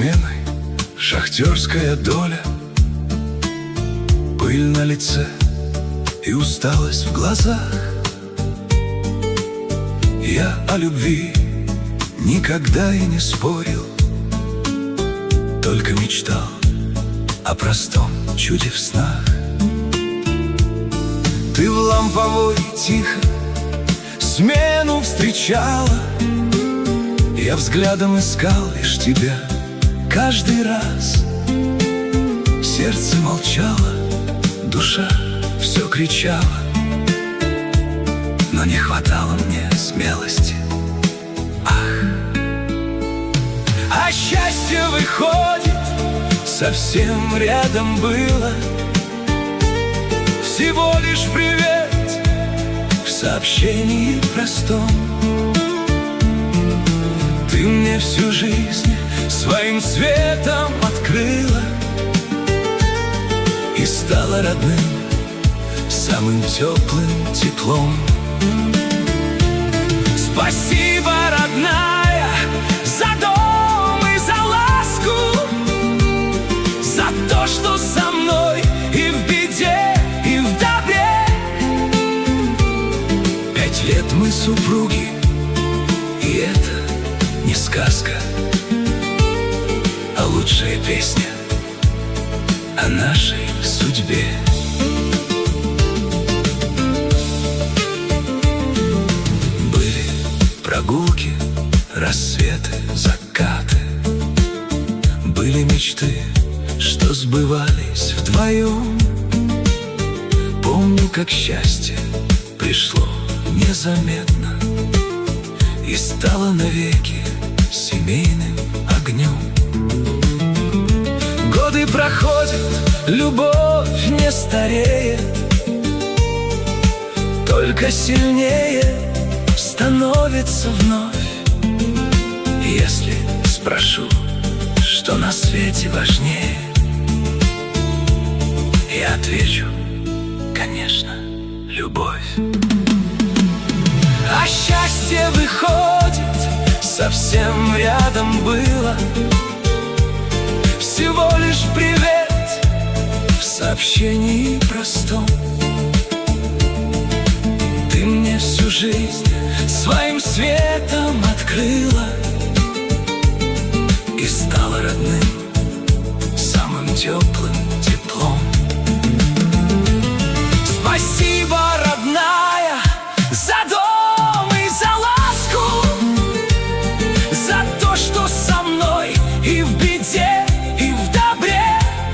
сменой шахтерская доля, пыль на лице и усталость в глазах. Я о любви никогда и не спорил, только мечтал о простом чуде в снах. Ты в ламповой тихо смену встречала, я взглядом искал лишь тебя каждый раз. Сердце молчало, душа все кричала, но не хватало мне смелости. Ах! А счастье, выходит, совсем рядом было. Всего лишь привет в сообщении простом. Ты мне всю жизнь своим светом открыла и стала родным, самым теплым теплом. Спасибо, родная, за дом и за ласку, за то, что со мной и в беде, и в добре. 5 лет мы супруги, и это не сказка, а лучшая песня о нашей судьбе. Были прогулки, рассветы, закаты, были мечты, что сбывались вдвоем. Помню, как счастье пришло незаметно и стало навеки семейным огнем. Годы проходят, любовь не стареет, только сильнее становится вновь. Если спрошу, что на свете важнее, я отвечу, конечно, любовь. А счастье, выходит, совсем рядом было. Всего лишь привет в сообщении простом. Ты мне всю жизнь своим светом открыла и стала родным, самым теплым теплом. Спасибо, родная, за дом и за ласку, за то, что со мной и в беде, и в добре.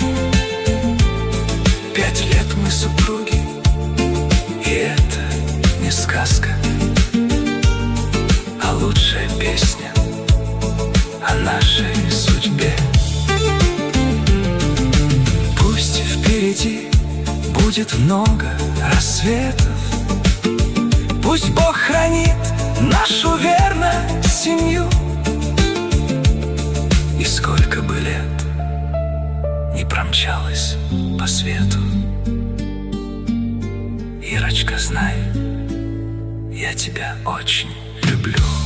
5 лет мы супруги, и это не сказка, а лучшая песня о нашей судьбе. Пусть впереди будет много рассветов, пусть Бог хранит нашу верно семью. И сколько бы лет не промчалось по свету, Ирочка, знай, я тебя очень люблю.